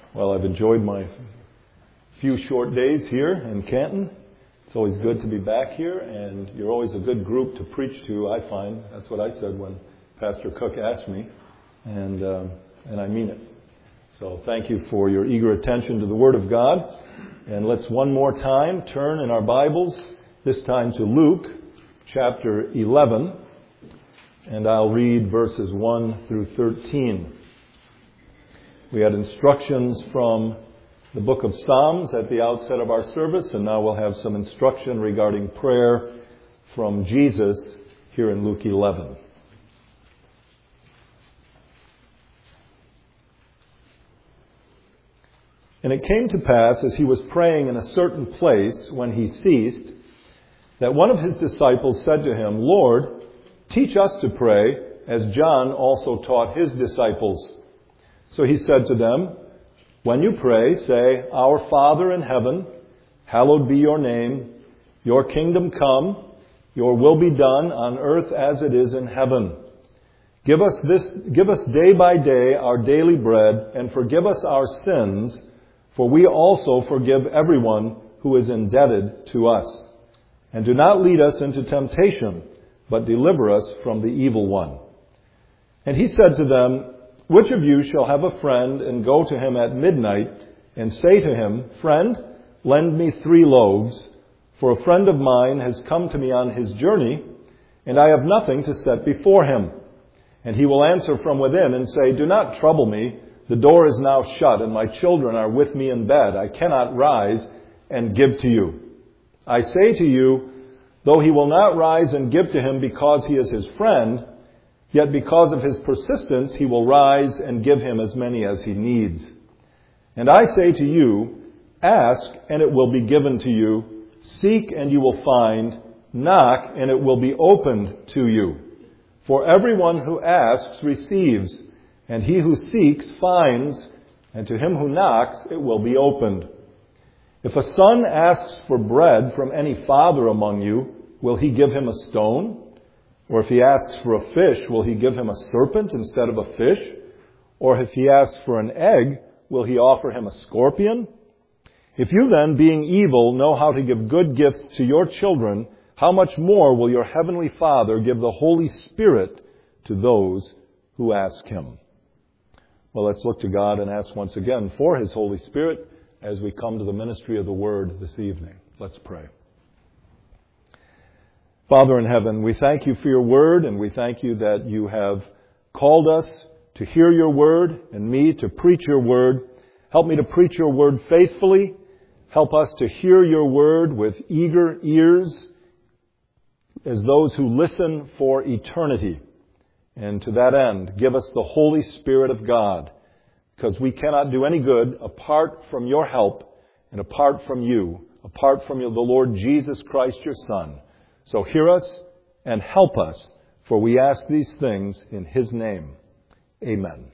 Well, I've enjoyed my few short days here in Canton. It's always good to be back here, and you're always a good group to preach to, I find. That's what I said when Pastor Cook asked me, and I mean it. So thank you for your eager attention to the Word of God. And let's one more time turn in our Bibles, this time to Luke chapter 11, and I'll read verses 1 through 13. We had instructions from the book of Psalms at the outset of our service, and now we'll have some instruction regarding prayer from Jesus here in Luke 11. And it came to pass, as he was praying in a certain place, when he ceased, that one of his disciples said to him, "Lord, teach us to pray, as John also taught his disciples." So he said to them, "When you pray, say, 'Our Father in heaven, hallowed be your name. Your kingdom come, your will be done on earth as it is in heaven. Give us day by day our daily bread, and forgive us our sins, for we also forgive everyone who is indebted to us. And do not lead us into temptation, but deliver us from the evil one.' And he said to them, 'Which of you shall have a friend and go to him at midnight and say to him, "Friend, lend me 3 loaves, for a friend of mine has come to me on his journey, and I have nothing to set before him"? And he will answer from within and say, "Do not trouble me. The door is now shut, and my children are with me in bed. I cannot rise and give to you." I say to you, though he will not rise and give to him because he is his friend, yet because of his persistence, he will rise and give him as many as he needs. And I say to you, ask and it will be given to you. Seek and you will find. Knock and it will be opened to you. For everyone who asks receives, and he who seeks finds, and to him who knocks it will be opened. If a son asks for bread from any father among you, will he give him a stone? Or if he asks for a fish, will he give him a serpent instead of a fish? Or if he asks for an egg, will he offer him a scorpion? If you then, being evil, know how to give good gifts to your children, how much more will your heavenly Father give the Holy Spirit to those who ask him? Well, let's look to God and ask once again for his Holy Spirit as we come to the ministry of the Word this evening. Let's pray. Father in heaven, we thank you for your word, and we thank you that you have called us to hear your word and me to preach your word. Help me to preach your word faithfully. Help us to hear your word with eager ears as those who listen for eternity. And to that end, give us the Holy Spirit of God, because we cannot do any good apart from your help and apart from you, apart from the Lord Jesus Christ, your Son. So hear us and help us, for we ask these things in his name. Amen.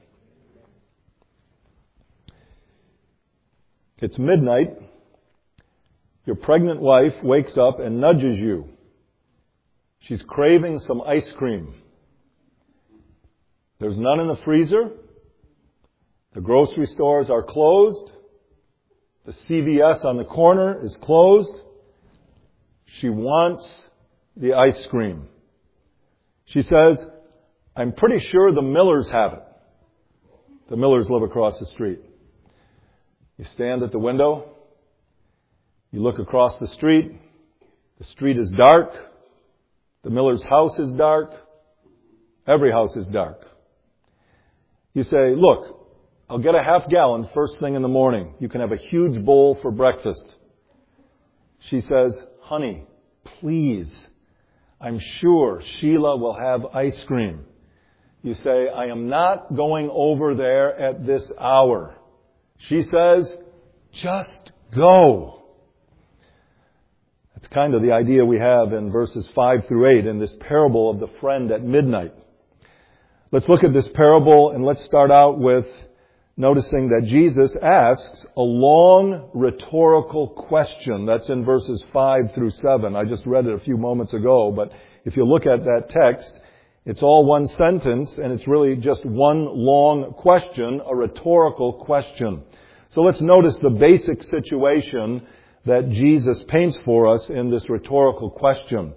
It's midnight. Your pregnant wife wakes up and nudges you. She's craving some ice cream. There's none in the freezer. The grocery stores are closed. The CVS on the corner is closed. She wants the ice cream. She says, "I'm pretty sure the Millers have it." The Millers live across the street. You stand at the window. You look across the street. The street is dark. The Millers' house is dark. Every house is dark. You say, "Look, I'll get a half gallon first thing in the morning. You can have a huge bowl for breakfast." She says, "Honey, please, I'm sure Sheila will have ice cream." You say, "I am not going over there at this hour." She says, "Just go." That's kind of the idea we have in verses 5 through 8 in this parable of the friend at midnight. Let's look at this parable, and let's start out with noticing that Jesus asks a long rhetorical question. That's in verses 5 through 7. I just read it a few moments ago, but if you look at that text, it's all one sentence, and it's really just one long question, a rhetorical question. So let's notice the basic situation that Jesus paints for us in this rhetorical question.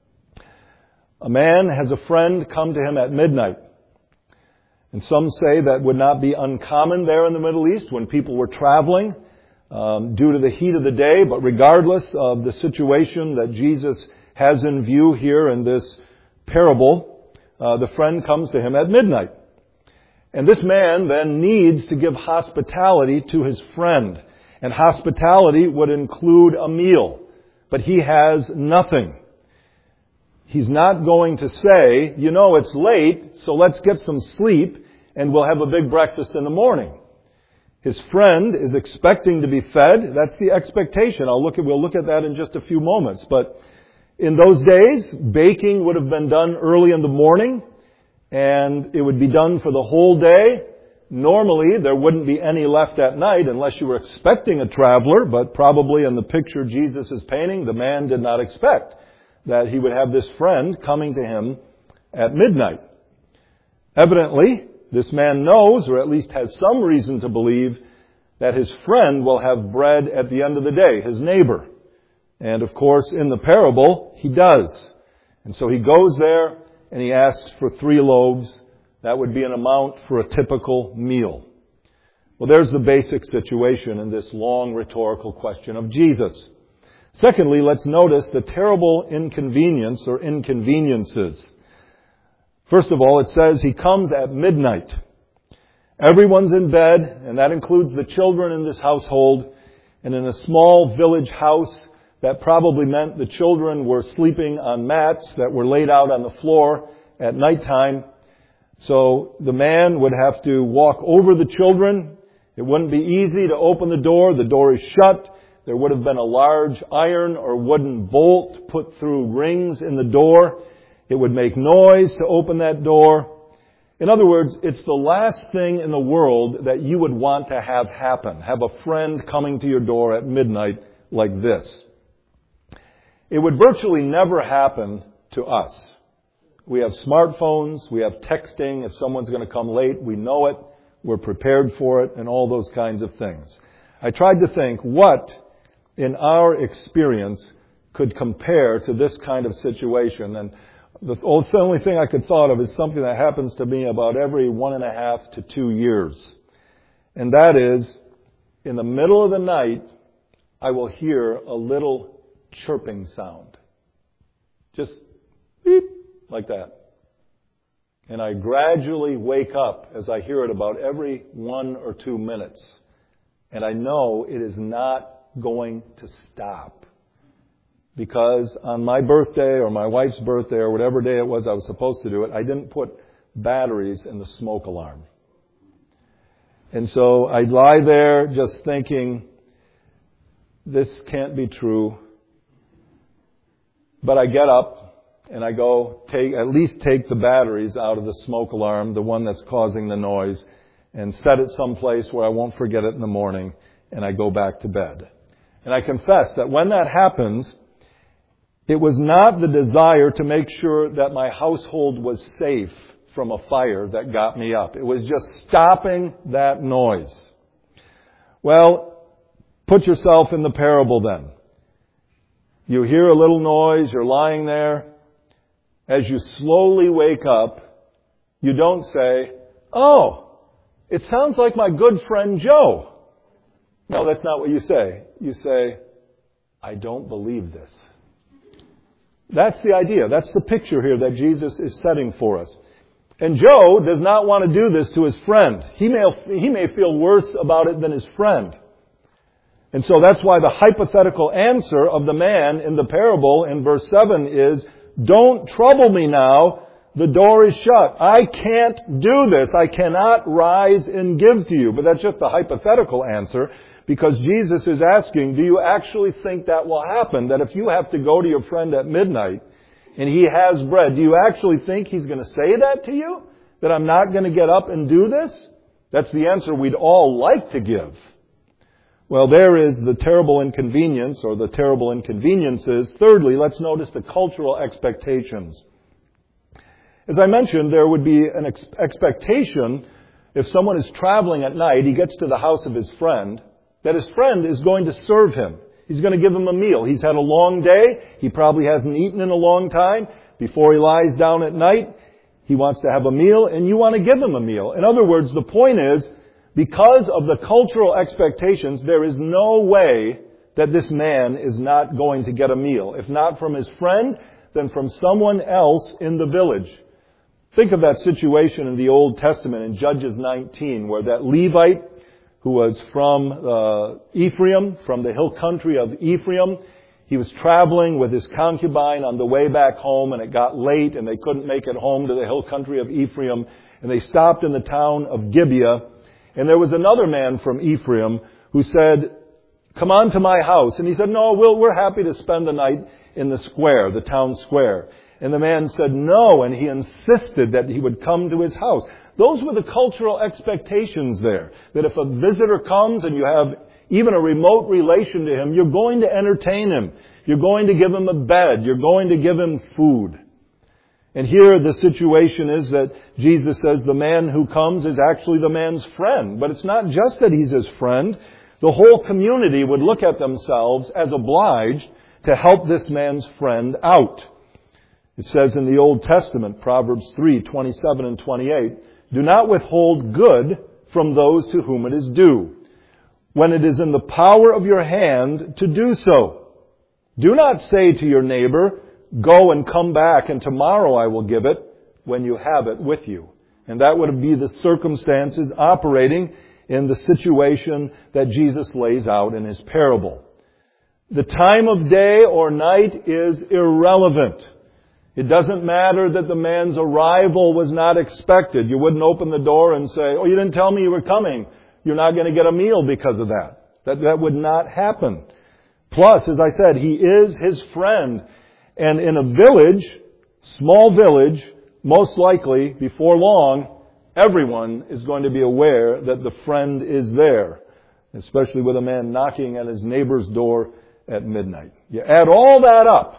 A man has a friend come to him at midnight. And some say that would not be uncommon there in the Middle East when people were traveling due to the heat of the day. But regardless of the situation that Jesus has in view here in this parable, the friend comes to him at midnight. And this man then needs to give hospitality to his friend. And hospitality would include a meal. But he has nothing. He's not going to say, it's late, so let's get some sleep and we'll have a big breakfast in the morning. His friend is expecting to be fed. That's the expectation. We'll look at that in just a few moments. But in those days, baking would have been done early in the morning, and it would be done for the whole day. Normally, there wouldn't be any left at night unless you were expecting a traveler, but probably in the picture Jesus is painting, the man did not expect that he would have this friend coming to him at midnight. Evidently, this man knows, or at least has some reason to believe, that his friend will have bread at the end of the day, his neighbor. And of course, in the parable, he does. And so he goes there and he asks for 3 loaves. That would be an amount for a typical meal. Well, there's the basic situation in this long rhetorical question of Jesus. Secondly, let's notice the terrible inconvenience or inconveniences. First of all, it says he comes at midnight. Everyone's in bed, and that includes the children in this household. And in a small village house, that probably meant the children were sleeping on mats that were laid out on the floor at nighttime. So the man would have to walk over the children. It wouldn't be easy to open the door. The door is shut. There would have been a large iron or wooden bolt put through rings in the door. It would make noise to open that door. In other words, it's the last thing in the world that you would want to have happen. Have a friend coming to your door at midnight like this. It would virtually never happen to us. We have smartphones, we have texting. If someone's going to come late, we know it, we're prepared for it, and all those kinds of things. I tried to think what in our experience could compare to this kind of situation. And the only thing I could thought of is something that happens to me about every 1.5 to 2 years. And that is, in the middle of the night, I will hear a little chirping sound. Just beep, like that. And I gradually wake up as I hear it about every 1 or 2 minutes. And I know it is not going to stop. Because on my birthday or my wife's birthday or whatever day it was I was supposed to do it, I didn't put batteries in the smoke alarm. And so I lie there just thinking, this can't be true. But I get up and I go at least take the batteries out of the smoke alarm, the one that's causing the noise, and set it someplace where I won't forget it in the morning, and I go back to bed. And I confess that when that happens, it was not the desire to make sure that my household was safe from a fire that got me up. It was just stopping that noise. Well, put yourself in the parable then. You hear a little noise, you're lying there. As you slowly wake up, you don't say, "Oh, it sounds like my good friend Joe." No, that's not what you say. You say, "I don't believe this." That's the idea. That's the picture here that Jesus is setting for us. And Joe does not want to do this to his friend. He may feel worse about it than his friend. And so that's why the hypothetical answer of the man in the parable in verse 7 is, "Don't trouble me now. The door is shut. I can't do this. I cannot rise and give to you." But that's just the hypothetical answer. Because Jesus is asking, do you actually think that will happen? That if you have to go to your friend at midnight and he has bread, do you actually think he's going to say that to you? That I'm not going to get up and do this? That's the answer we'd all like to give. Well, there is the terrible inconvenience or the terrible inconveniences. Thirdly, let's notice the cultural expectations. As I mentioned, there would be an expectation if someone is traveling at night, he gets to the house of his friend. that his friend is going to serve him. He's going to give him a meal. He's had a long day. He probably hasn't eaten in a long time. Before he lies down at night, he wants to have a meal, and you want to give him a meal. In other words, the point is, because of the cultural expectations, there is no way that this man is not going to get a meal. If not from his friend, then from someone else in the village. Think of that situation in the Old Testament in Judges 19, where that Levite who was from Ephraim, from the hill country of Ephraim, he was traveling with his concubine on the way back home, and it got late, and they couldn't make it home to the hill country of Ephraim, and they stopped in the town of Gibeah, and there was another man from Ephraim who said, "Come on to my house." And he said, "No, we're happy to spend the night in the square, the town square." And the man said no, and he insisted that he would come to his house. Those were the cultural expectations there, that if a visitor comes and you have even a remote relation to him, you're going to entertain him. You're going to give him a bed. You're going to give him food. And here the situation is that Jesus says the man who comes is actually the man's friend. But it's not just that he's his friend. The whole community would look at themselves as obliged to help this man's friend out. It says in the Old Testament, Proverbs 3:27 and 28, "Do not withhold good from those to whom it is due, when it is in the power of your hand to do so. Do not say to your neighbor, 'Go and come back, and tomorrow I will give it,' when you have it with you." And that would be the circumstances operating in the situation that Jesus lays out in his parable. The time of day or night is irrelevant. It doesn't matter that the man's arrival was not expected. You wouldn't open the door and say, "Oh, you didn't tell me you were coming. You're not going to get a meal because of that." That would not happen. Plus, as I said, he is his friend. And in a village, small village, most likely, before long, everyone is going to be aware that the friend is there, especially with a man knocking at his neighbor's door at midnight. You add all that up.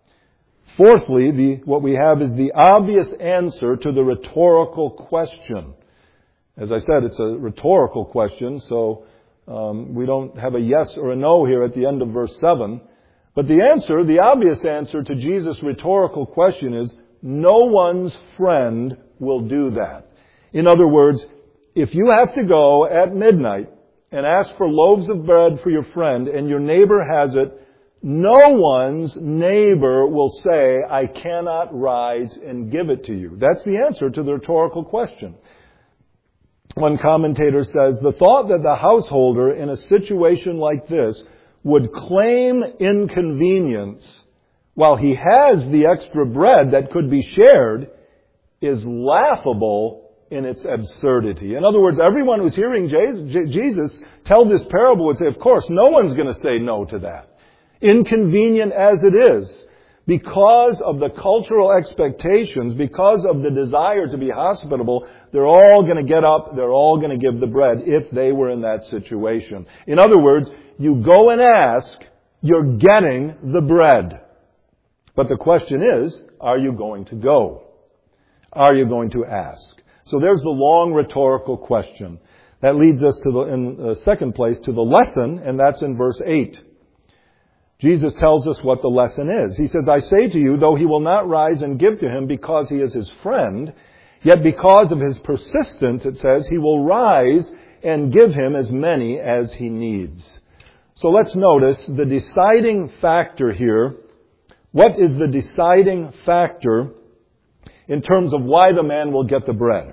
Fourthly, what we have is the obvious answer to the rhetorical question. As I said, it's a rhetorical question, so we don't have a yes or a no here at the end of verse 7. But the obvious answer to Jesus' rhetorical question is, no one's friend will do that. In other words, if you have to go at midnight and ask for loaves of bread for your friend and your neighbor has it, no one's neighbor will say, "I cannot rise and give it to you." That's the answer to the rhetorical question. One commentator says, the thought that the householder in a situation like this would claim inconvenience while he has the extra bread that could be shared is laughable in its absurdity. In other words, everyone who's hearing Jesus tell this parable would say, of course, no one's going to say no to that. Inconvenient as it is, because of the cultural expectations, because of the desire to be hospitable, they're all going to get up, they're all going to give the bread if they were in that situation. In other words, you go and ask, you're getting the bread. But the question is, are you going to go? Are you going to ask? So there's the long rhetorical question. That leads us to in the second place to the lesson, and that's in verse 8. Jesus tells us what the lesson is. He says, "I say to you, though he will not rise and give to him because he is his friend, yet because of his persistence," it says, "he will rise and give him as many as he needs." So let's notice the deciding factor here. What is the deciding factor in terms of why the man will get the bread?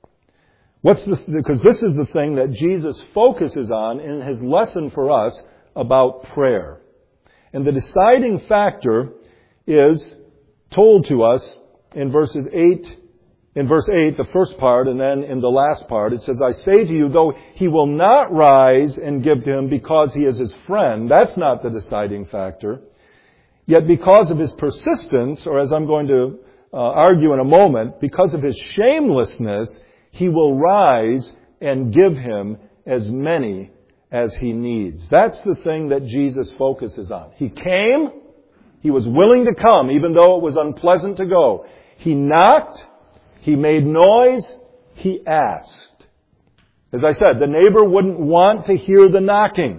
Because this is the thing that Jesus focuses on in his lesson for us about prayer. And the deciding factor is told to us in verse 8, the first part, and then in the last part, it says, "I say to you, though he will not rise and give to him because he is his friend," that's not the deciding factor, "yet because of his persistence," or as I'm going to argue in a moment, because of his shamelessness, he will rise and give him as many as he needs. That's the thing that Jesus focuses on. He came. He was willing to come, even though it was unpleasant to go. He knocked. He made noise. He asked. As I said, the neighbor wouldn't want to hear the knocking.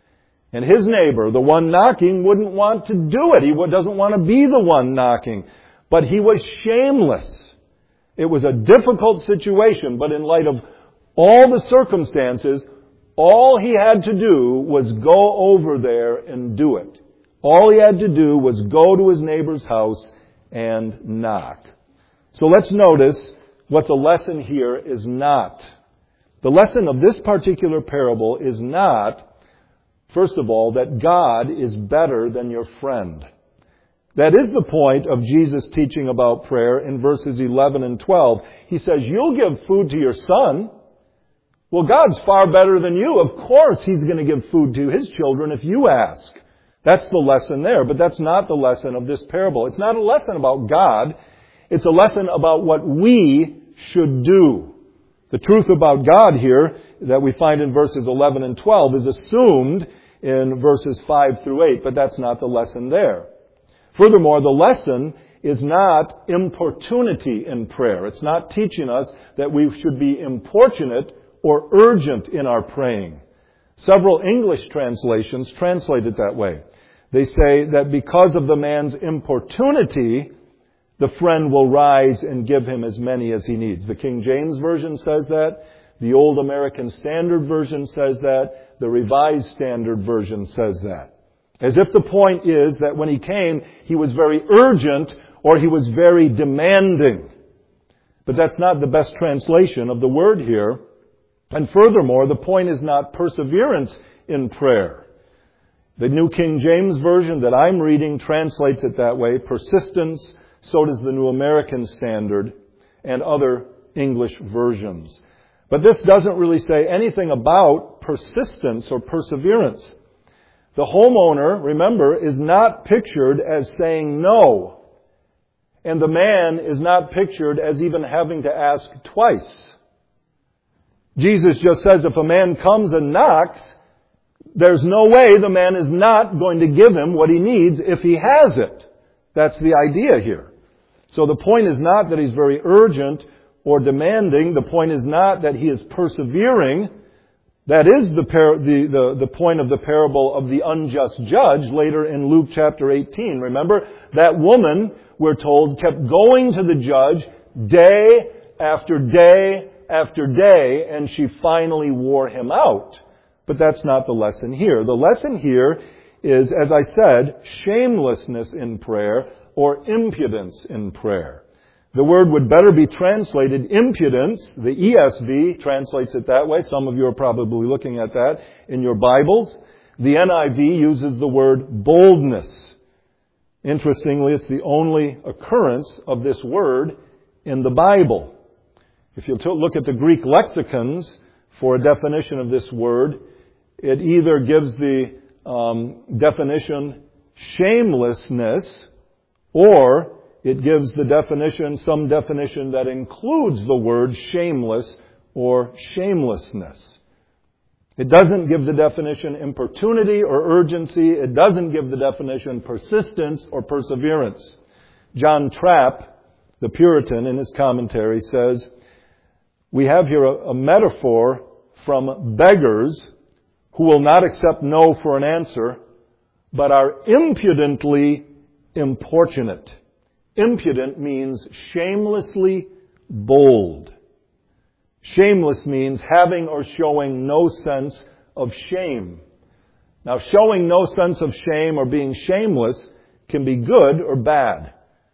And his neighbor, the one knocking, wouldn't want to do it. He doesn't want to be the one knocking. But he was shameless. It was a difficult situation, but in light of all the circumstances, all he had to do was go over there and do it. All he had to do was go to his neighbor's house and knock. So let's notice what the lesson here is not. The lesson of this particular parable is not, first of all, that God is better than your friend. That is the point of Jesus' teaching about prayer in verses 11 and 12. He says, you'll give food to your son. Well, God's far better than you. Of course He's going to give food to His children if you ask. That's the lesson there, but that's not the lesson of this parable. It's not a lesson about God. It's a lesson about what we should do. The truth about God here that we find in verses 11 and 12 is assumed in verses 5 through 8, but that's not the lesson there. Furthermore, the lesson is not importunity in prayer. It's not teaching us that we should be importunate or urgent in our praying. Several English translations translate it that way. They say that because of the man's importunity, the friend will rise and give him as many as he needs. The King James Version says that. The Old American Standard Version says that. The Revised Standard Version says that. As if the point is that when he came, he was very urgent or he was very demanding. But that's not the best translation of the word here. And furthermore, the point is not perseverance in prayer. The New King James Version that I'm reading translates it that way, persistence. So does the New American Standard and other English versions. But this doesn't really say anything about persistence or perseverance. The homeowner, remember, is not pictured as saying no. And the man is not pictured as even having to ask twice. Jesus just says if a man comes and knocks, there's no way the man is not going to give him what he needs if he has it. That's the idea here. So the point is not that he's very urgent or demanding. The point is not that he is persevering. That is the point of the parable of the unjust judge later in Luke chapter 18. Remember, that woman, we're told, kept going to the judge day after day after day, and she finally wore him out. But that's not the lesson here. The lesson here is, as I said, shamelessness in prayer or impudence in prayer. The word would better be translated impudence. The ESV translates it that way. Some of you are probably looking at that in your Bibles. The NIV uses the word boldness. Interestingly, it's the only occurrence of this word in the Bible. If you look at the Greek lexicons for a definition of this word, it either gives the definition shamelessness, or it gives the definition, some definition that includes the word shameless or shamelessness. It doesn't give the definition importunity or urgency. It doesn't give the definition persistence or perseverance. John Trapp, the Puritan, in his commentary says, we have here a metaphor from beggars who will not accept no for an answer, but are impudently importunate. Impudent means shamelessly bold. Shameless means having or showing no sense of shame. Now, showing no sense of shame or being shameless can be good or bad.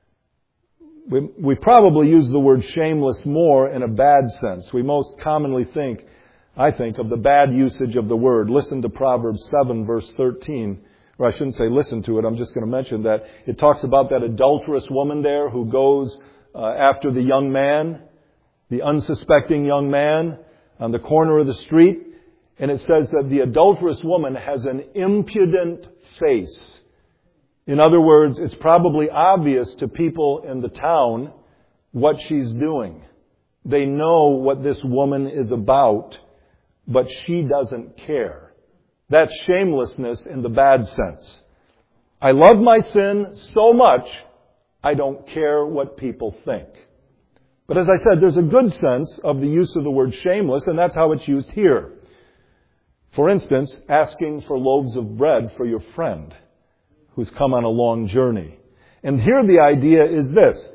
We probably use the word shameless more in a bad sense. We most commonly I think, of the bad usage of the word. Listen to Proverbs 7, verse 13. Or I shouldn't say listen to it, I'm just going to mention that. It talks about that adulterous woman there who goes after the young man, the unsuspecting young man, on the corner of the street. And it says that the adulterous woman has an impudent face. In other words, it's probably obvious to people in the town what she's doing. They know what this woman is about, but she doesn't care. That's shamelessness in the bad sense. I love my sin so much, I don't care what people think. But as I said, there's a good sense of the use of the word shameless, and that's how it's used here. For instance, asking for loaves of bread for your friend who's come on a long journey. And here the idea is this.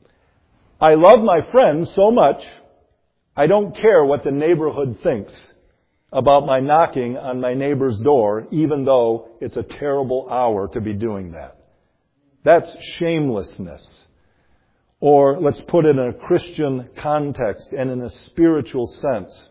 I love my friend so much, I don't care what the neighborhood thinks about my knocking on my neighbor's door, even though it's a terrible hour to be doing that. That's shamelessness. Or let's put it in a Christian context and in a spiritual sense.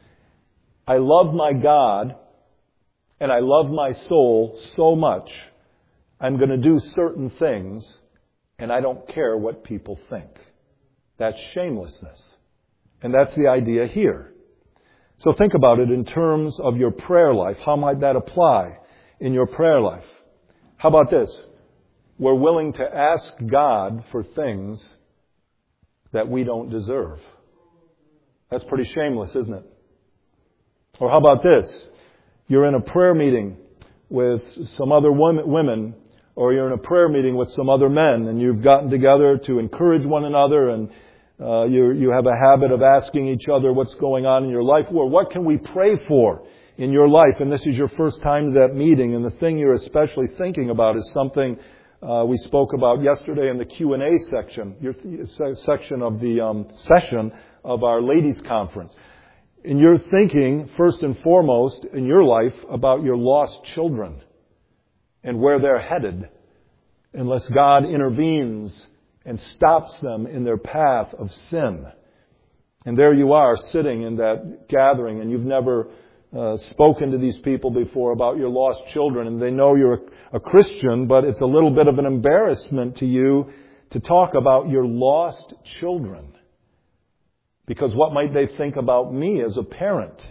I love my God and I love my soul so much, I'm going to do certain things and I don't care what people think. That's shamelessness. And that's the idea here. So think about it in terms of your prayer life. How might that apply in your prayer life? How about this? We're willing to ask God for things that we don't deserve. That's pretty shameless, isn't it? Or how about this? You're in a prayer meeting with some other women, or you're in a prayer meeting with some other men, and you've gotten together to encourage one another, and you have a habit of asking each other what's going on in your life, or what can we pray for in your life? And this is your first time to that meeting, and the thing you're especially thinking about is something we spoke about yesterday in the Q&A section, section of the session of our ladies' conference. And you're thinking, first and foremost, in your life about your lost children and where they're headed, unless God intervenes and stops them in their path of sin. And there you are sitting in that gathering, and you've never spoken to these people before about your lost children, and they know you're a Christian, but it's a little bit of an embarrassment to you to talk about your lost children. Because what might they think about me as a parent?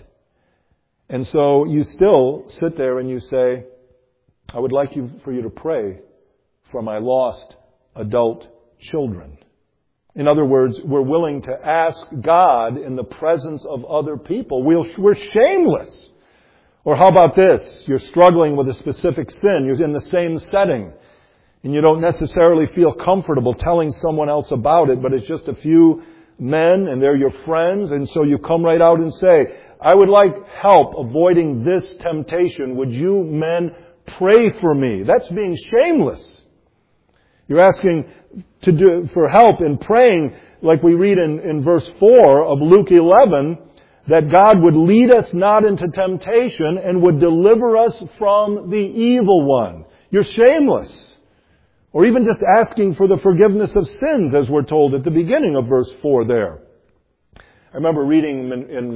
And so you still sit there and you say, I would like for you to pray for my lost adult children. In other words, we're willing to ask God in the presence of other people. We're shameless. Or how about this? You're struggling with a specific sin. You're in the same setting. And you don't necessarily feel comfortable telling someone else about it, but it's just a few men and they're your friends. And so you come right out and say, I would like help avoiding this temptation. Would you men pray for me? That's being shameless. You're asking for help in praying, like we read in verse 4 of Luke 11, that God would lead us not into temptation and would deliver us from the evil one. You're shameless. Or even just asking for the forgiveness of sins, as we're told at the beginning of verse 4 there. I remember reading in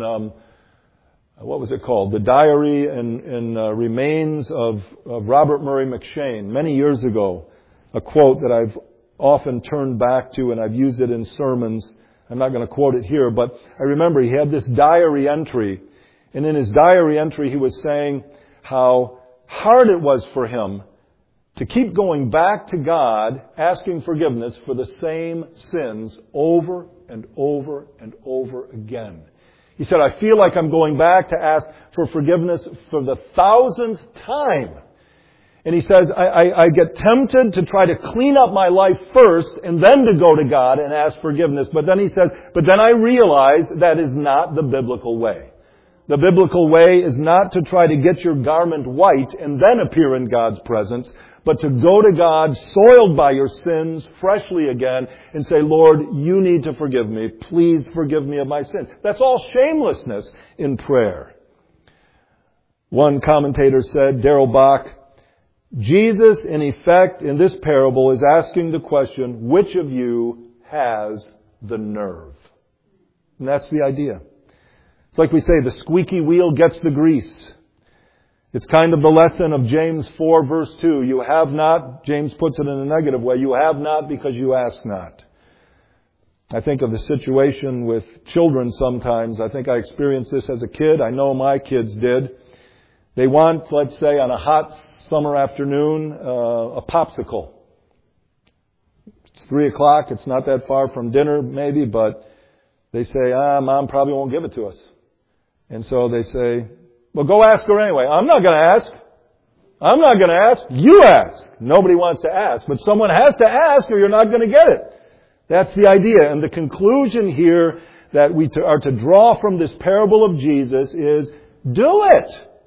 what was it called? The Diary and Remains of Robert Murray McCheyne, many years ago. A quote that I've often turned back to, and I've used it in sermons. I'm not going to quote it here, but I remember he had this diary entry. And in his diary entry, he was saying how hard it was for him to keep going back to God, asking forgiveness for the same sins over and over and over again. He said, I feel like I'm going back to ask for forgiveness for the 1,000th time. And he says, I get tempted to try to clean up my life first and then to go to God and ask forgiveness. But then he said, but then I realize that is not the biblical way. The biblical way is not to try to get your garment white and then appear in God's presence, but to go to God soiled by your sins freshly again and say, Lord, you need to forgive me. Please forgive me of my sins. That's all shamelessness in prayer. One commentator said, Darrell Bach, Jesus, in effect, in this parable, is asking the question, which of you has the nerve? And that's the idea. It's like we say, the squeaky wheel gets the grease. It's kind of the lesson of James 4, verse 2. You have not, James puts it in a negative way, you have not because you ask not. I think of the situation with children sometimes. I think I experienced this as a kid. I know my kids did. They want, let's say, on a hot summer afternoon, a popsicle. It's 3 o'clock. It's not that far from dinner, maybe, but they say, Mom probably won't give it to us. And so they say, well, go ask her anyway. I'm not going to ask. I'm not going to ask. You ask. Nobody wants to ask, but someone has to ask or you're not going to get it. That's the idea. And the conclusion here that we are to draw from this parable of Jesus is, do it.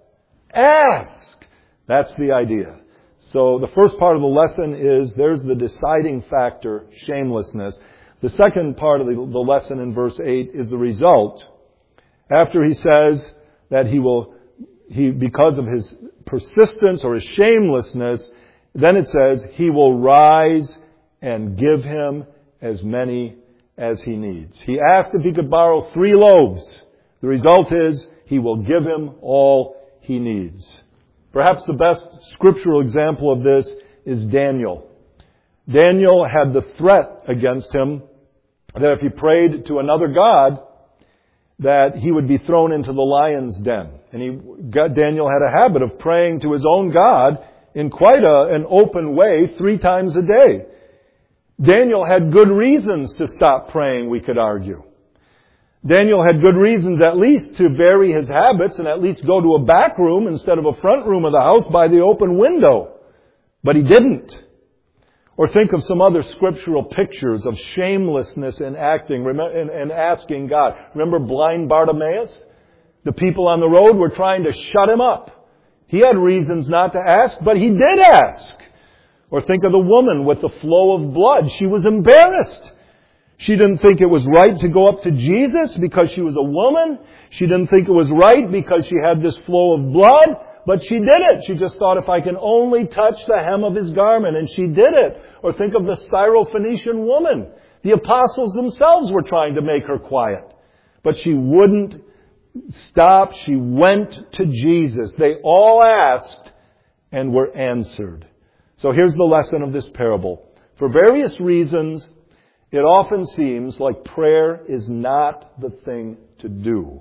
Ask. That's the idea. So the first part of the lesson is, there's the deciding factor, shamelessness. The second part of the lesson in verse 8 is the result. After he says that because of his persistence or his shamelessness, then it says, he will rise and give him as many as he needs. He asked if he could borrow 3 loaves. The result is, he will give him all he needs. Perhaps the best scriptural example of this is Daniel. Daniel had the threat against him that if he prayed to another god, that he would be thrown into the lion's den. And Daniel had a habit of praying to his own God in quite an open way 3 times a day. Daniel had good reasons to stop praying, we could argue. Daniel had good reasons at least to vary his habits and at least go to a back room instead of a front room of the house by the open window. But he didn't. Or think of some other scriptural pictures of shamelessness in acting and asking God. Remember blind Bartimaeus? The people on the road were trying to shut him up. He had reasons not to ask, but he did ask. Or think of the woman with the flow of blood. She was embarrassed. She didn't think it was right to go up to Jesus because she was a woman. She didn't think it was right because she had this flow of blood. But she did it. She just thought, if I can only touch the hem of his garment. And she did it. Or think of the Syrophoenician woman. The apostles themselves were trying to make her quiet. But she wouldn't stop. She went to Jesus. They all asked and were answered. So here's the lesson of this parable. For various reasons, it often seems like prayer is not the thing to do.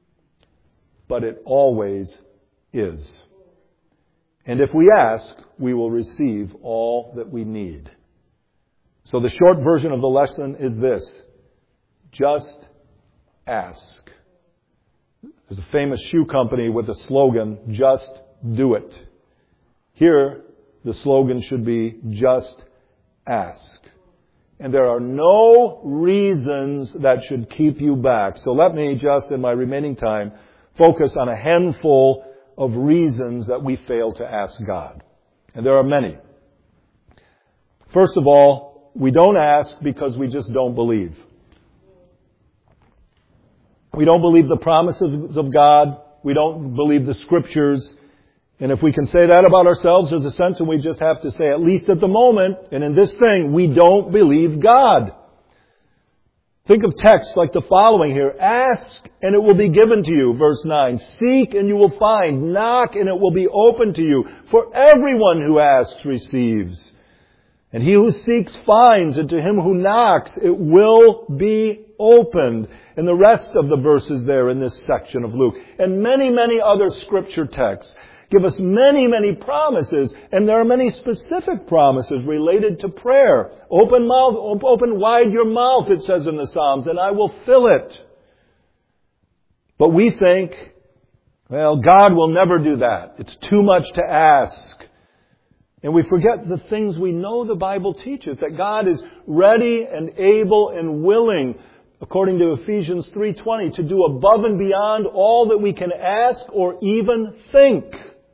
But it always is. And if we ask, we will receive all that we need. So the short version of the lesson is this. Just ask. There's a famous shoe company with a slogan, just do it. Here, the slogan should be, just ask. And there are no reasons that should keep you back. So let me just, in my remaining time, focus on a handful of reasons that we fail to ask God. And there are many. First of all, we don't ask because we just don't believe. We don't believe the promises of God. We don't believe the Scriptures. And if we can say that about ourselves, there's a sense in we just have to say, at least at the moment, and in this thing, we don't believe God. Think of texts like the following here. Ask and it will be given to you. Verse 9. Seek and you will find. Knock and it will be open to you. For everyone who asks receives. And he who seeks finds. And to him who knocks it will be opened. And the rest of the verses there in this section of Luke. And many, many other scripture texts give us many, many promises, and there are many specific promises related to prayer. Open wide your mouth, it says in the Psalms, and I will fill it. But we think, well, God will never do that. It's too much to ask. And we forget the things we know the Bible teaches, that God is ready and able and willing, according to Ephesians 3:20, to do above and beyond all that we can ask or even think.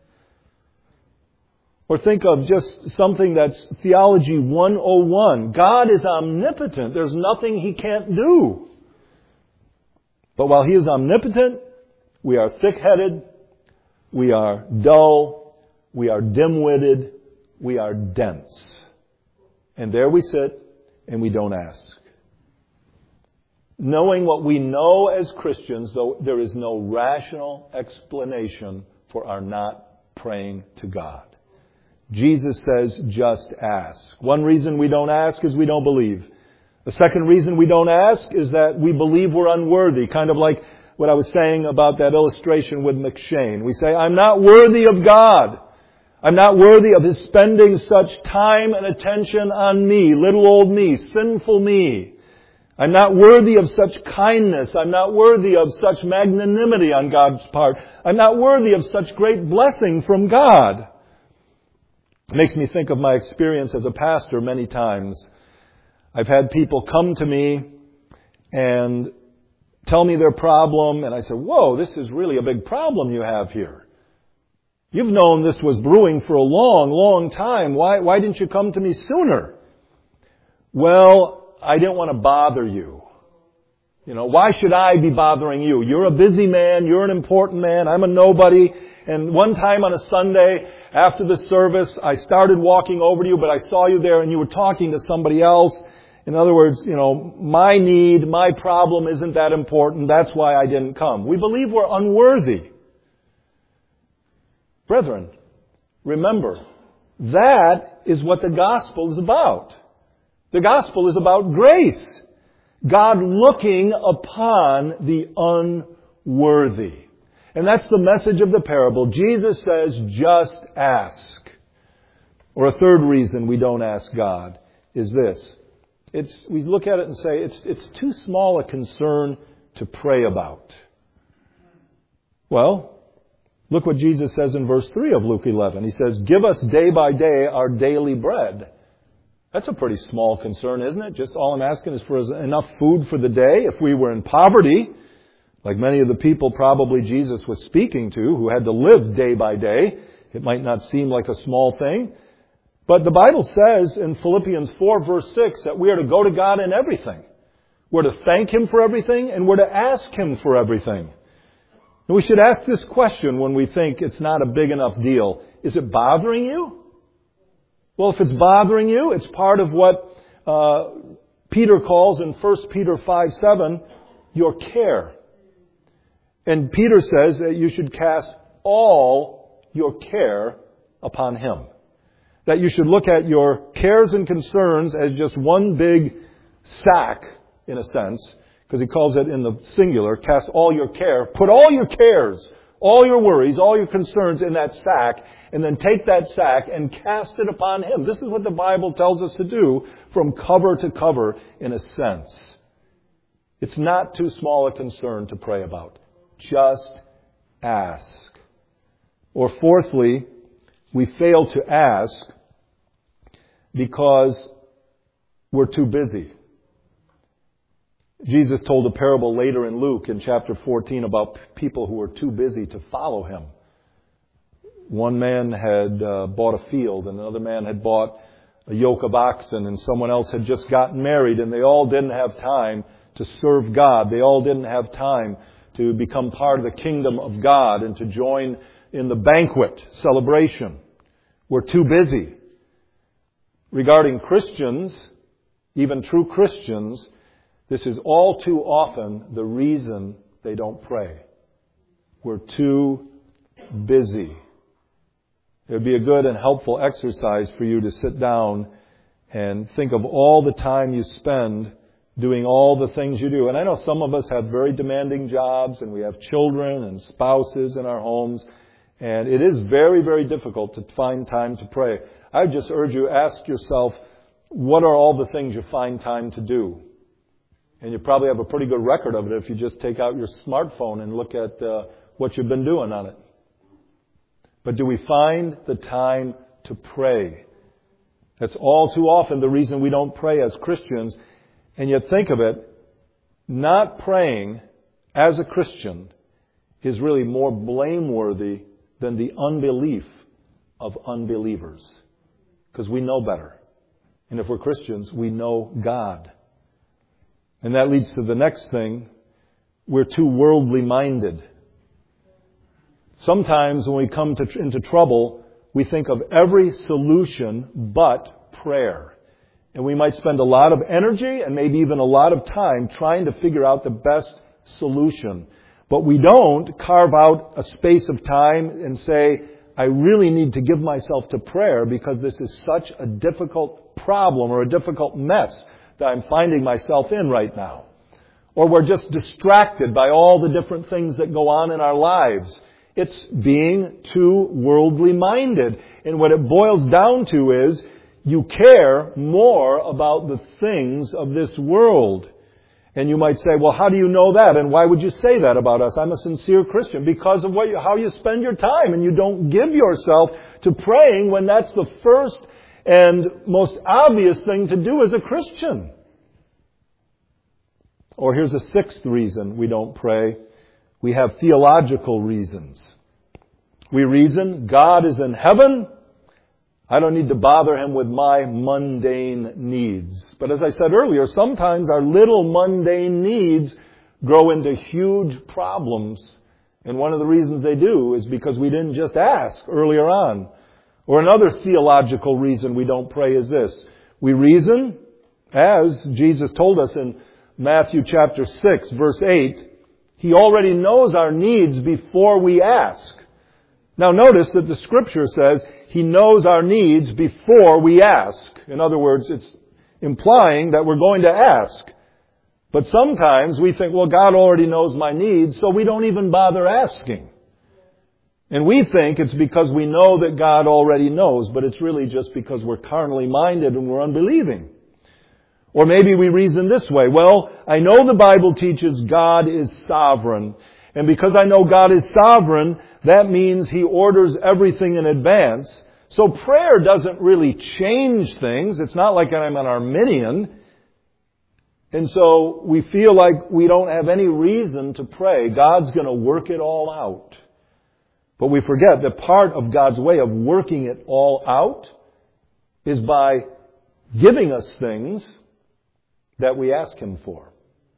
Or think of just something that's Theology 101. God is omnipotent. There's nothing He can't do. But while He is omnipotent, we are thick-headed, we are dull, we are dim-witted, we are dense. And there we sit and we don't ask. Knowing what we know as Christians, though there is no rational explanation for our not praying to God. Jesus says, just ask. One reason we don't ask is we don't believe. The second reason we don't ask is that we believe we're unworthy. Kind of like what I was saying about that illustration with McShane. We say, I'm not worthy of God. I'm not worthy of His spending such time and attention on me, little old me, sinful me. I'm not worthy of such kindness. I'm not worthy of such magnanimity on God's part. I'm not worthy of such great blessing from God. It makes me think of my experience as a pastor many times. I've had people come to me and tell me their problem, and I say, whoa, this is really a big problem you have here. You've known this was brewing for a long, long time. Why didn't you come to me sooner? Well, I didn't want to bother you. Why should I be bothering you? You're a busy man. You're an important man. I'm a nobody. And one time on a Sunday, after the service, I started walking over to you, but I saw you there and you were talking to somebody else. In other words, my need, my problem isn't that important. That's why I didn't come. We believe we're unworthy. Brethren, remember, that is what the gospel is about. The gospel is about grace. God looking upon the unworthy. And that's the message of the parable. Jesus says, just ask. Or a third reason we don't ask God is this. We look at it and say, it's too small a concern to pray about. Well, look what Jesus says in verse 3 of Luke 11. He says, give us day by day our daily bread. That's a pretty small concern, isn't it? Just all I'm asking is for enough food for the day. If we were in poverty, like many of the people probably Jesus was speaking to, who had to live day by day, it might not seem like a small thing. But the Bible says in Philippians 4 verse 6 that we are to go to God in everything. We're to thank Him for everything and we're to ask Him for everything. And we should ask this question when we think it's not a big enough deal. Is it bothering you? Well, if it's bothering you, it's part of what Peter calls in 1 Peter 5:7 your care. And Peter says that you should cast all your care upon Him. That you should look at your cares and concerns as just one big sack, in a sense, because he calls it in the singular, cast all your care, put all your cares, all your worries, all your concerns in that sack, and then take that sack and cast it upon Him. This is what the Bible tells us to do from cover to cover, in a sense. It's not too small a concern to pray about. Just ask. Or fourthly, we fail to ask because we're too busy. Jesus told a parable later in Luke in chapter 14 about people who were too busy to follow Him. One man had bought a field, and another man had bought a yoke of oxen, and someone else had just gotten married, and they all didn't have time to serve God. They all didn't have time to become part of the kingdom of God and to join in the banquet celebration. We're too busy. Regarding Christians, even true Christians, this is all too often the reason they don't pray. We're too busy. It would be a good and helpful exercise for you to sit down and think of all the time you spend doing all the things you do. And I know some of us have very demanding jobs and we have children and spouses in our homes. And it is very, very difficult to find time to pray. I would just urge you, ask yourself, what are all the things you find time to do? And you probably have a pretty good record of it if you just take out your smartphone and look at what you've been doing on it. But do we find the time to pray? That's all too often the reason we don't pray as Christians. And yet think of it, not praying as a Christian is really more blameworthy than the unbelief of unbelievers. Because we know better. And if we're Christians, we know God. And that leads to the next thing. We're too worldly minded. Sometimes when we come into trouble, we think of every solution but prayer. And we might spend a lot of energy and maybe even a lot of time trying to figure out the best solution. But we don't carve out a space of time and say, I really need to give myself to prayer because this is such a difficult problem or a difficult mess that I'm finding myself in right now. Or we're just distracted by all the different things that go on in our lives. It's being too worldly minded. And what it boils down to is you care more about the things of this world. And you might say, well, how do you know that? And why would you say that about us? I'm a sincere Christian. Because of how you spend your time. And you don't give yourself to praying when that's the first and most obvious thing to do as a Christian. Or here's a sixth reason we don't pray. We have theological reasons. We reason God is in heaven. I don't need to bother Him with my mundane needs. But as I said earlier, sometimes our little mundane needs grow into huge problems. And one of the reasons they do is because we didn't just ask earlier on. Or another theological reason we don't pray is this. We reason, as Jesus told us in Matthew chapter 6, verse 8, He already knows our needs before we ask. Now notice that the Scripture says He knows our needs before we ask. In other words, it's implying that we're going to ask. But sometimes we think, well, God already knows my needs, so we don't even bother asking. And we think it's because we know that God already knows, but it's really just because we're carnally minded and we're unbelieving. Or maybe we reason this way, well, I know the Bible teaches God is sovereign. And because I know God is sovereign, that means He orders everything in advance. So prayer doesn't really change things. It's not like I'm an Arminian. And so we feel like we don't have any reason to pray. God's going to work it all out. But we forget that part of God's way of working it all out is by giving us things that we ask Him for.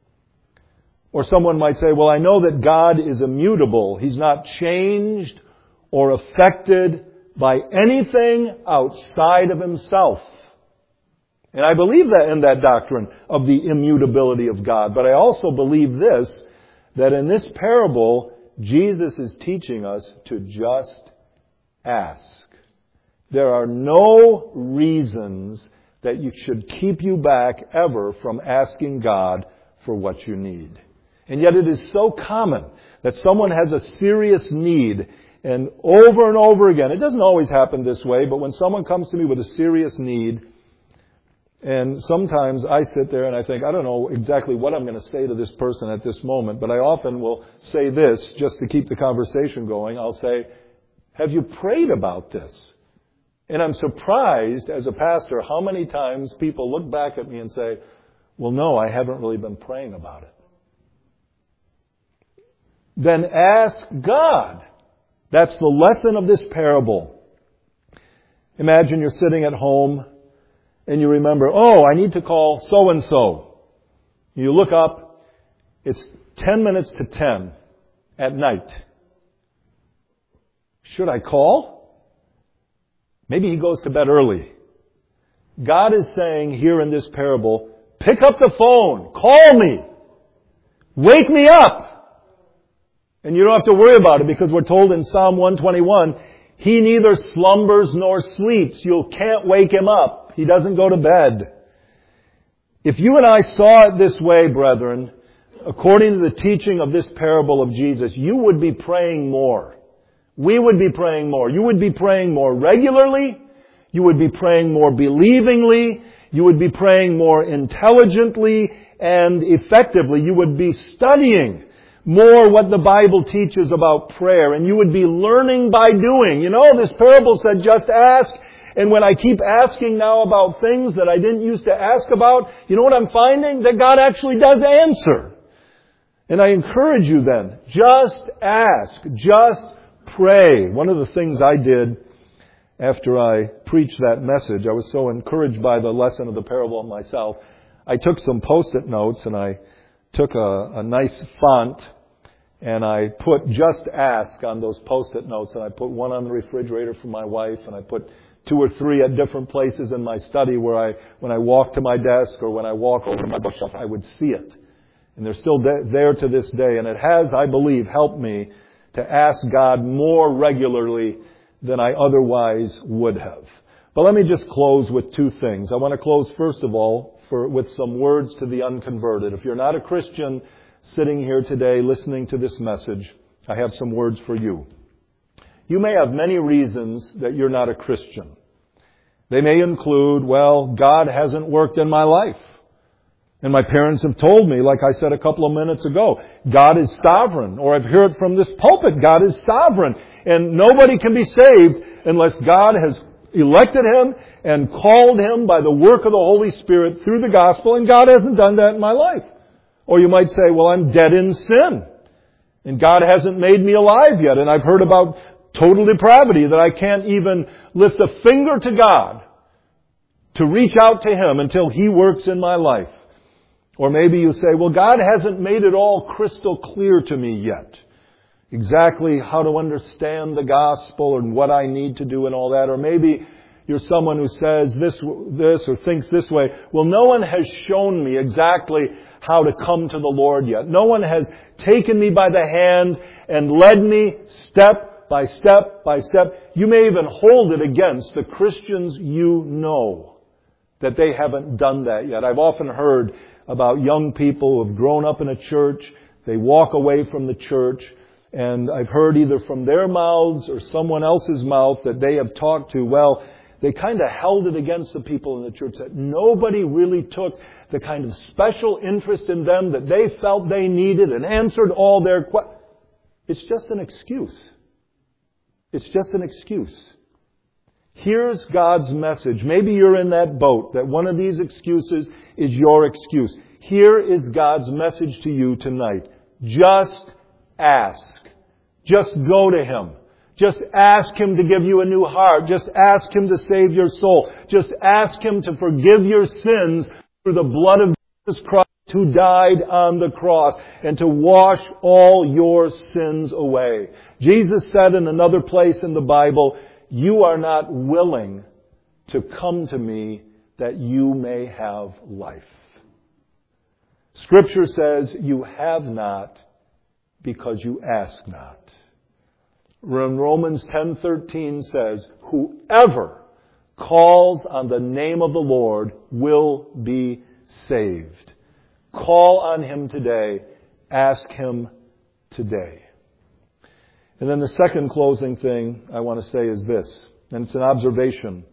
Or someone might say, well, I know that God is immutable. He's not changed or affected by anything outside of Himself. And I believe that in that doctrine of the immutability of God. But I also believe this, that in this parable, Jesus is teaching us to just ask. There are no reasons that should keep you back ever from asking God for what you need. And yet it is so common that someone has a serious need, and over again, it doesn't always happen this way, but when someone comes to me with a serious need, and sometimes I sit there and I think, I don't know exactly what I'm going to say to this person at this moment, but I often will say this just to keep the conversation going. I'll say, have you prayed about this? And I'm surprised as a pastor how many times people look back at me and say, well, no, I haven't really been praying about it. Then ask God. That's the lesson of this parable. Imagine you're sitting at home and you remember, oh, I need to call so-and-so. You look up, it's 10 minutes to 10 at night. Should I call? Maybe he goes to bed early. God is saying here in this parable, pick up the phone, call me, wake me up. And you don't have to worry about it because we're told in Psalm 121, He neither slumbers nor sleeps. You can't wake Him up. He doesn't go to bed. If you and I saw it this way, brethren, according to the teaching of this parable of Jesus, you would be praying more. We would be praying more. You would be praying more regularly. You would be praying more believingly. You would be praying more intelligently and effectively. You would be studying more what the Bible teaches about prayer. And you would be learning by doing. You know, this parable said just ask. And when I keep asking now about things that I didn't used to ask about, you know what I'm finding? That God actually does answer. And I encourage you then, just ask. Just pray. One of the things I did after I preached that message, I was so encouraged by the lesson of the parable myself, I took some Post-it notes and I took a nice font and I put just ask on those Post-it notes, and I put one on the refrigerator for my wife, and I put 2 or 3 at different places in my study where when I walk to my desk or when I walk over to my bookshelf, I would see it. And they're still there to this day. And it has, I believe, helped me to ask God more regularly than I otherwise would have. But let me just close with 2 things. I want to close, first of all, with some words to the unconverted. If you're not a Christian sitting here today listening to this message, I have some words for you. You may have many reasons that you're not a Christian. They may include, well, God hasn't worked in my life. And my parents have told me, like I said a couple of minutes ago, God is sovereign. Or I've heard from this pulpit, God is sovereign. And nobody can be saved unless God has elected him and called him by the work of the Holy Spirit through the gospel. And God hasn't done that in my life. Or you might say, well, I'm dead in sin. And God hasn't made me alive yet. And I've heard about total depravity, that I can't even lift a finger to God to reach out to Him until He works in my life. Or maybe you say, well, God hasn't made it all crystal clear to me yet. Exactly how to understand the gospel and what I need to do and all that. Or maybe you're someone who says this or thinks this way. Well, no one has shown me exactly how to come to the Lord yet. No one has taken me by the hand and led me step by step by step. You may even hold it against the Christians you know, that they haven't done that yet. I've often heard about young people who have grown up in a church. They walk away from the church. And I've heard either from their mouths or someone else's mouth that they have talked to, well, they kind of held it against the people in the church that nobody really took the kind of special interest in them that they felt they needed and answered all their questions. It's just an excuse. It's just an excuse. Here's God's message. Maybe you're in that boat, that one of these excuses is your excuse. Here is God's message to you tonight. Just ask. Just go to Him. Just ask Him to give you a new heart. Just ask Him to save your soul. Just ask Him to forgive your sins through the blood of Jesus Christ who died on the cross and to wash all your sins away. Jesus said in another place in the Bible, you are not willing to come to me that you may have life. Scripture says you have not because you ask not. When Romans 10:13 says, whoever calls on the name of the Lord will be saved. Call on Him today. Ask Him today. And then the second closing thing I want to say is this, and it's an observation.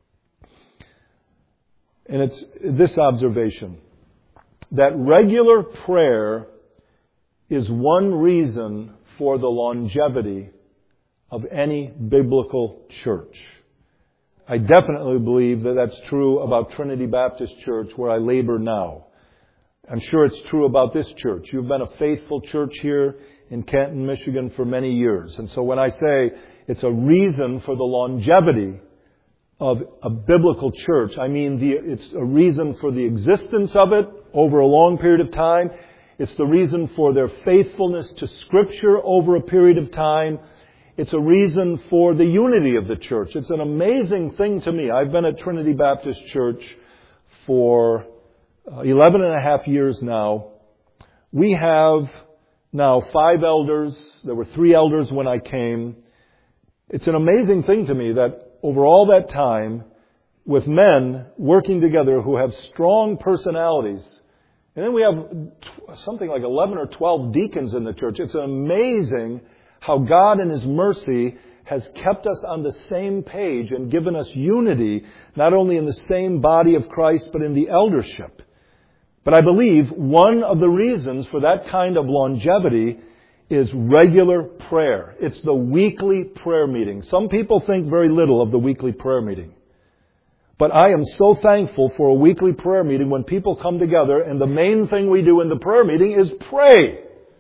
And it's this observation, that regular prayer is one reason for the longevity of any biblical church. I definitely believe that that's true about Trinity Baptist Church, where I labor now. I'm sure it's true about this church. You've been a faithful church here in Canton, Michigan for many years. And so when I say it's a reason for the longevity of a biblical church, I mean it's a reason for the existence of it over a long period of time. It's the reason for their faithfulness to Scripture over a period of time. It's a reason for the unity of the church. It's an amazing thing to me. I've been at Trinity Baptist Church for 11 and a half years now. We have now 5 elders. There were 3 elders when I came. It's an amazing thing to me that over all that time, with men working together who have strong personalities, and then we have something like 11 or 12 deacons in the church. It's amazing how God in His mercy has kept us on the same page and given us unity, not only in the same body of Christ, but in the eldership. But I believe one of the reasons for that kind of longevity is regular prayer. It's the weekly prayer meeting. Some people think very little of the weekly prayer meeting. But I am so thankful for a weekly prayer meeting when people come together and the main thing we do in the prayer meeting is pray.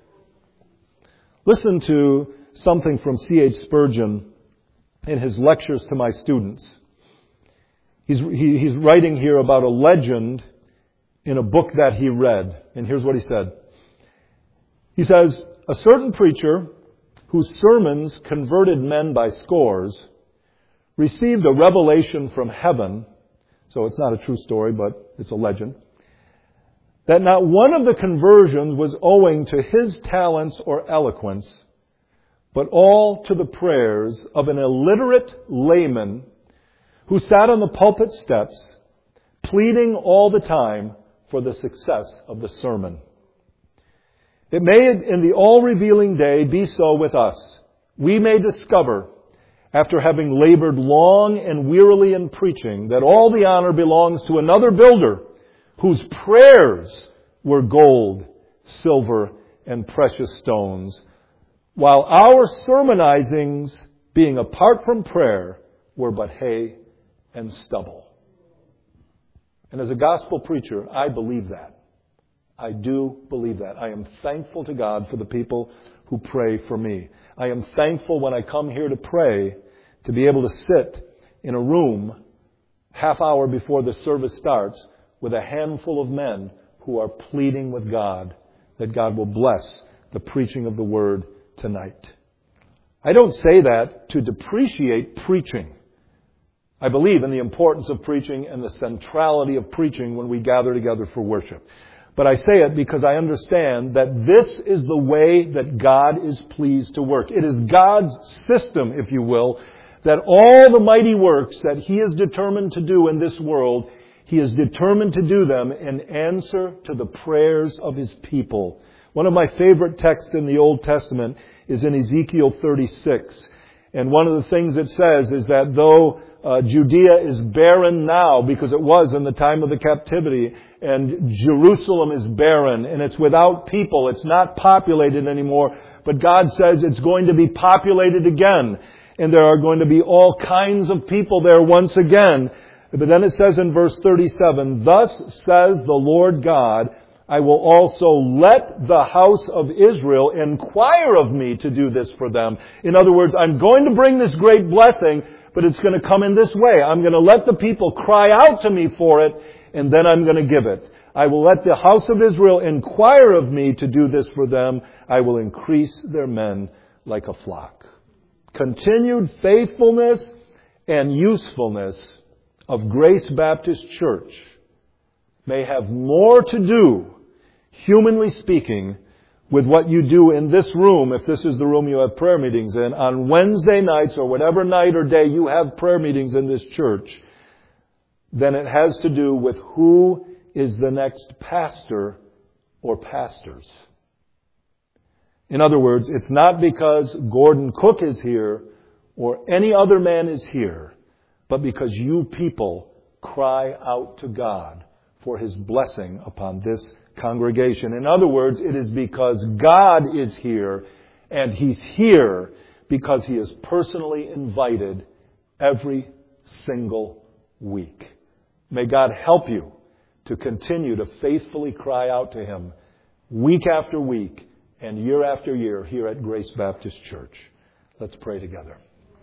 Listen to something from C.H. Spurgeon in his lectures to my students. He's writing here about a legend in a book that he read. And here's what he said. He says, a certain preacher whose sermons converted men by scores received a revelation from heaven, so it's not a true story, but it's a legend, that not one of the conversions was owing to his talents or eloquence, but all to the prayers of an illiterate layman who sat on the pulpit steps, pleading all the time for the success of the sermon. It may in the all-revealing day be so with us. We may discover, after having labored long and wearily in preaching, that all the honor belongs to another builder whose prayers were gold, silver, and precious stones, while our sermonizings, being apart from prayer, were but hay and stubble. And as a gospel preacher, I believe that. I do believe that. I am thankful to God for the people who pray for me. I am thankful when I come here to pray to be able to sit in a room half hour before the service starts with a handful of men who are pleading with God that God will bless the preaching of the Word tonight. I don't say that to depreciate preaching. I believe in the importance of preaching and the centrality of preaching when we gather together for worship. But I say it because I understand that this is the way that God is pleased to work. It is God's system, if you will, that all the mighty works that He is determined to do in this world, He is determined to do them in answer to the prayers of His people. One of my favorite texts in the Old Testament is in Ezekiel 36. And one of the things it says is that though Judea is barren now, because it was in the time of the captivity, and Jerusalem is barren, and it's without people, it's not populated anymore, but God says it's going to be populated again, and there are going to be all kinds of people there once again. But then it says in verse 37, "Thus says the Lord God, I will also let the house of Israel inquire of me to do this for them." In other words, I'm going to bring this great blessing, but it's going to come in this way. I'm going to let the people cry out to me for it, and then I'm going to give it. I will let the house of Israel inquire of me to do this for them. I will increase their men like a flock. Continued faithfulness and usefulness of Grace Baptist Church may have more to do, humanly speaking, with what you do in this room, if this is the room you have prayer meetings in, on Wednesday nights or whatever night or day you have prayer meetings in this church, than it has to do with who is the next pastor or pastors. In other words, it's not because Gordon Cook is here or any other man is here, but because you people cry out to God for His blessing upon this congregation. In other words, it is because God is here, and He's here because He is personally invited every single week. May God help you to continue to faithfully cry out to Him week after week and year after year here at Grace Baptist Church. Let's pray together.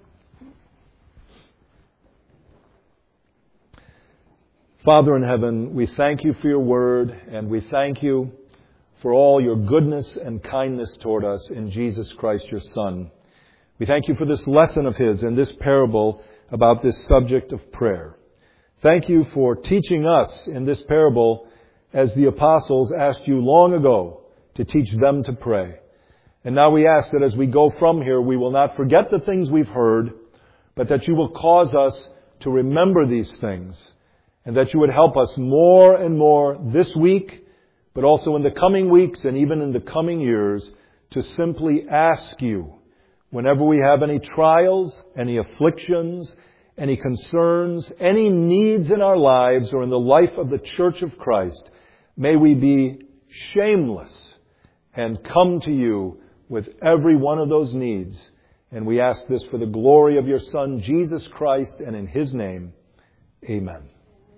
Father in heaven, we thank You for Your word, and we thank You for all Your goodness and kindness toward us in Jesus Christ, Your Son. We thank You for this lesson of His and this parable about this subject of prayer. Thank You for teaching us in this parable as the apostles asked You long ago to teach them to pray. And now we ask that as we go from here, we will not forget the things we've heard, but that You will cause us to remember these things, and that You would help us more and more this week, but also in the coming weeks and even in the coming years, to simply ask You, whenever we have any trials, any afflictions, any concerns, any needs in our lives or in the life of the Church of Christ, may we be shameless and come to You with every one of those needs. And we ask this for the glory of Your Son, Jesus Christ, and in His name, amen.